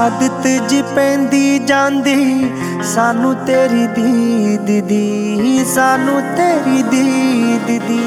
आदत जी पैंदी जांदी सानू तेरी दीद दी, सानू तेरी दीद दी।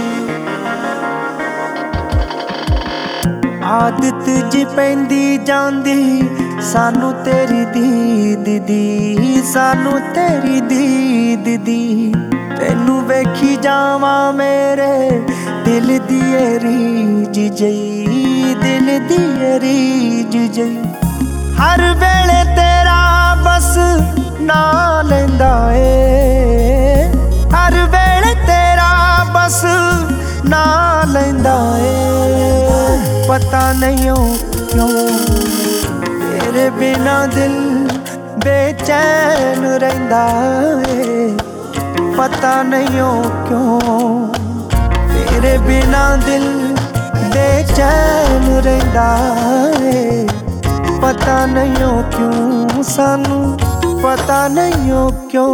आदत जी पैंदी जांदी सानू तेरी दीद दी, सानू तेरी दीद दी। तैनू वेखी जावा मेरे दिल दी रीज जई, दिल दी रीज जई। हर वेले तेरा बस ना लैंदा ए, हर वेले तेरा बस ना लैंदा ए। पता नहीं क्यों तेरे बिना दिल बेचैन रहिंदा ए। पता नहीं क्यों तेरे बिना दिल बेचैन रहिंदा ए। पता नहीं क्यों सानू, पता नहीं क्यों।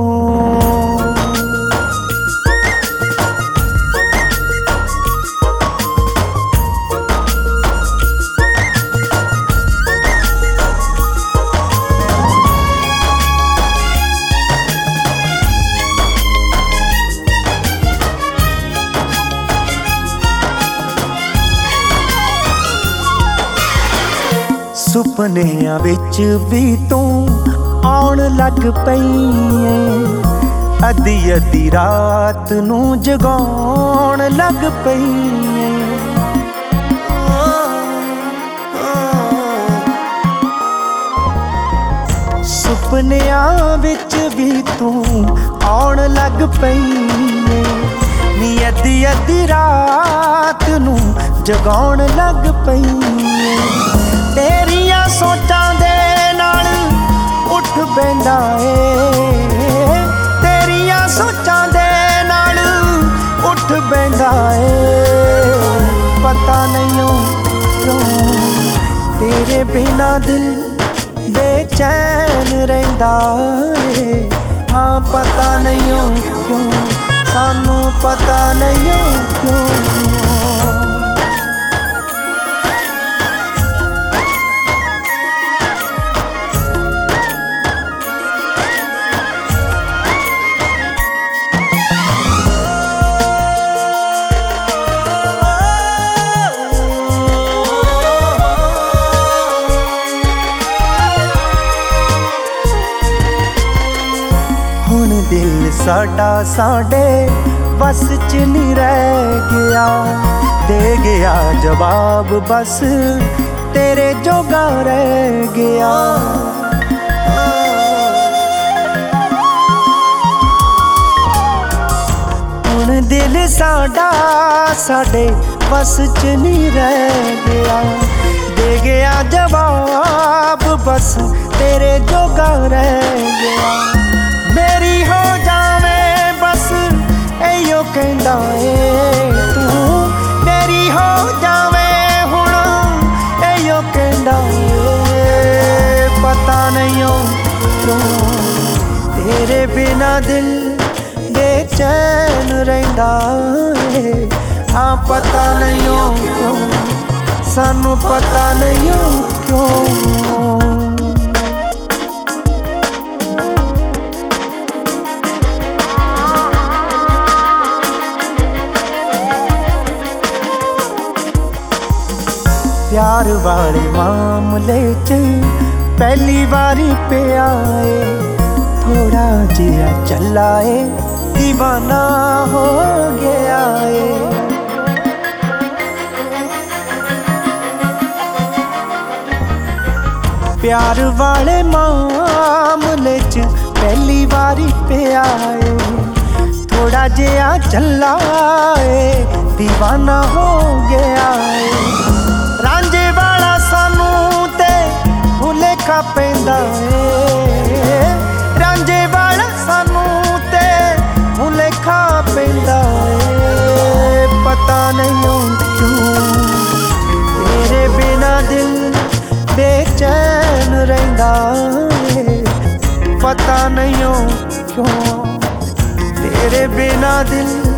ਸੁਪਨਿਆਂ ਵਿੱਚ ਵੀ ਤੂੰ ਆਉਣ ਲੱਗ ਪਈ ਏ। ਅੱਧੀ ਅੱਧੀ ਰਾਤ ਨੂੰ ਜਗਾਉਣ ਲੱਗ ਪਈ ਏ। ਸੁਪਨਿਆਂ ਵਿੱਚ ਵੀ ਤੂੰ ਆਉਣ ਲੱਗ ਪਈ ਏ। ਨੀ ਅੱਧੀ ਅੱਧੀ ਰਾਤ ਨੂੰ ਜਗਾਉਣ ਲੱਗ ਪਈ ਏ। तेरिया सोचां दे नाल उठ बैंदा ए, तेरिया सोचां दे नाल उठ बैंदा ए। पता नहीं क्यों तेरे बिना दिल बेचैन रहिंदा ए। हाँ पता नहीं क्यों सानू, पता नहीं क्यों। हुण दिल साडा साडे बस च नहीं रह गया। दे गया जवाब बस तेरे जोगा रह गया। हुण दिल साडा साडे बस च नहीं रह गया। दे गया जवाब बस तेरे जोगा रह गया। मेरी हो जावे बस एयो कहंदा ए तू, मेरी हो जावे हुण एयो कहंदा ए। पता नहीं क्यों तेरे बिना दिल बेचैन रहिंदा ए। हाँ पता नहीं क्यों सानू, पता नहीं क्यों। प्यार वाले मामले च पहली बारी पिया ए। थोड़ा जिहा चला ए दीवाना हो गया ए। प्यार वाले मामले च पहली बारी पिया ए। थोड़ा जिहा चला ए दीवाना हो गया ए। रांझे वाला सानू ते भुलेखा पैंदा ए। रांझे वाला सानू ते भुलेखा पैंदा ए। पता नहीं क्यों तेरे बिना दिल बेचैन रहिंदा ए। पता नहीं क्यों तेरे बिना दिल